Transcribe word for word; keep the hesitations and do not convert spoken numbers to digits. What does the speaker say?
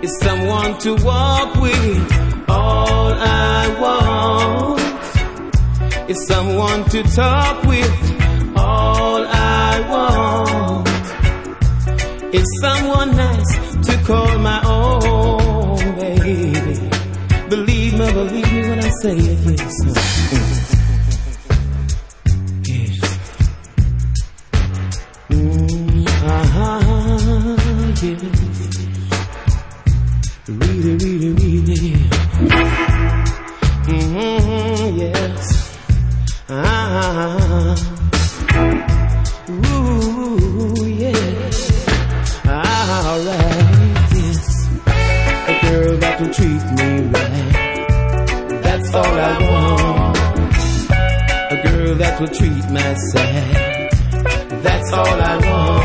is someone to walk with. All I want is someone to talk with. All I want is someone nice to call my own, baby. Believe me, believe me when I say it, yes. Yes. Mm, uh-huh, yes. Really, really, really. Mm-hmm, yes. Ah. Ooh, yeah. Alright, yes. A girl that will treat me right. That's all I want. A girl that will treat my side. That's all I want.